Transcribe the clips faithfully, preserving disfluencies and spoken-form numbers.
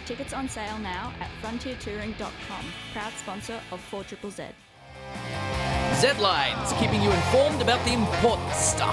Tickets on sale now at frontier touring dot com, proud sponsor of four Z Z Z. Z-Lines, keeping you informed about the important stuff.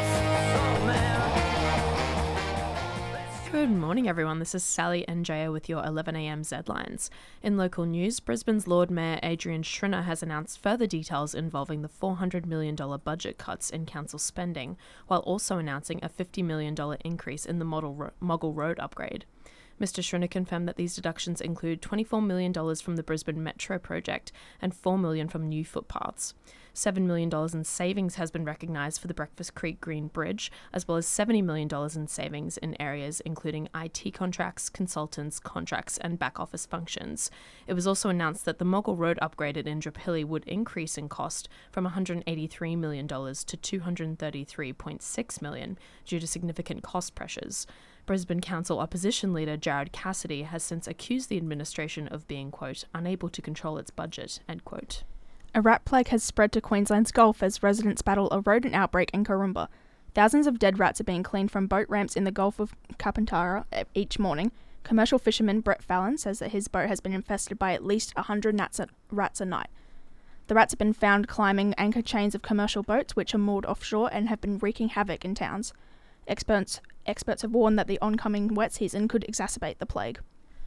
Good morning, everyone. This is Sally and Jaya with your eleven a m Z-Lines. In local news, Brisbane's Lord Mayor Adrian Schrinner has announced further details involving the four hundred million dollars budget cuts in council spending, while also announcing a fifty million dollars increase in the Model Ro- Moggle Road upgrade. Mister Schrinner confirmed that these deductions include twenty-four million dollars from the Brisbane Metro project and four million dollars from new footpaths. seven million dollars in savings has been recognised for the Breakfast Creek Green Bridge, as well as seventy million dollars in savings in areas including I T contracts, consultants, contracts and back office functions. It was also announced that the Moggle Road upgrade at Indooroopilly would increase in cost from one hundred eighty-three million dollars to two hundred thirty-three point six million dollars due to significant cost pressures. Brisbane Council opposition leader Jared Cassidy has since accused the administration of being, quote, unable to control its budget, end quote. A rat plague has spread to Queensland's Gulf as residents battle a rodent outbreak in Koroomba. Thousands of dead rats are being cleaned from boat ramps in the Gulf of Carpentara each morning. Commercial fisherman Brett Fallon says that his boat has been infested by at least one hundred rats a night. The rats have been found climbing anchor chains of commercial boats which are moored offshore and have been wreaking havoc in towns. Experts experts have warned that the oncoming wet season could exacerbate the plague.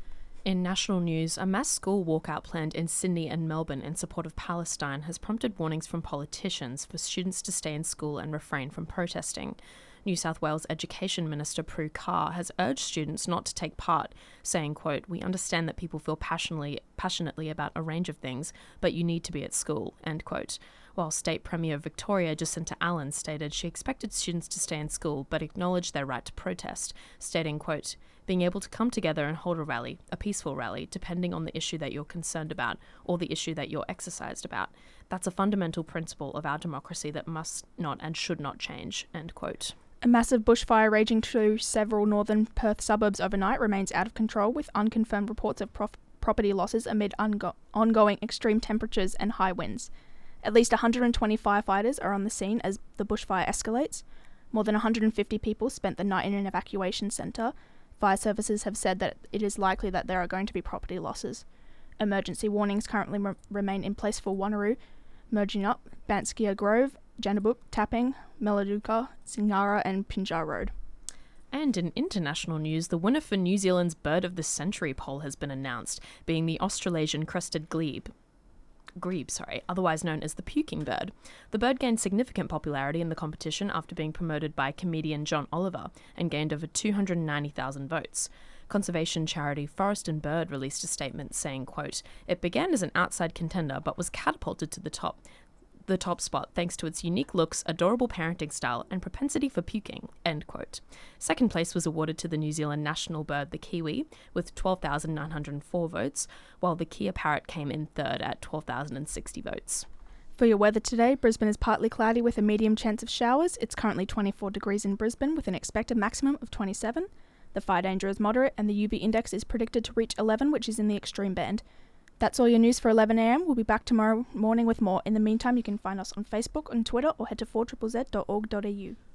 In national news, a mass school walkout planned in Sydney and Melbourne in support of Palestine has prompted warnings from politicians for students to stay in school and refrain from protesting. New South Wales Education Minister Prue Carr has urged students not to take part, saying, quote, we understand that people feel passionately, passionately about a range of things, but you need to be at school, end quote. While State Premier Victoria Jacinta Allen stated she expected students to stay in school but acknowledged their right to protest, stating, quote, being able to come together and hold a rally, a peaceful rally, depending on the issue that you're concerned about or the issue that you're exercised about. That's a fundamental principle of our democracy that must not and should not change, end quote. A massive bushfire raging through several northern Perth suburbs overnight remains out of control, with unconfirmed reports of prof- property losses amid ongo- ongoing extreme temperatures and high winds. At least one hundred twenty firefighters are on the scene as the bushfire escalates. More than one hundred fifty people spent the night in an evacuation centre. Fire services have said that it is likely that there are going to be property losses. Emergency warnings currently re- remain in place for Wanneroo, Merging-up, Banskia Grove, Janabuk, Tapping, Melladuka, Singara and Pinjar Road. And in international news, the winner for New Zealand's Bird of the Century poll has been announced, being the Australasian crested glebe. Grebe, sorry, otherwise known as the puking bird. The bird gained significant popularity in the competition after being promoted by comedian John Oliver and gained over two hundred ninety thousand votes. Conservation charity Forest and Bird released a statement saying, quote, it began as an outside contender but was catapulted to the top. the top spot thanks to its unique looks, adorable parenting style, and propensity for puking, end quote. Second place was awarded to the New Zealand national bird, the kiwi, with twelve thousand nine hundred four votes, while the Kia parrot came in third at twelve thousand sixty votes. For your weather today, Brisbane is partly cloudy with a medium chance of showers. It's currently twenty-four degrees in Brisbane with an expected maximum of twenty-seven. The fire danger is moderate and the U V index is predicted to reach eleven, which is in the extreme band. That's all your news for eleven a m. We'll be back tomorrow morning with more. In the meantime, you can find us on Facebook, on Twitter, or head to four Z Z Z dot org dot a u.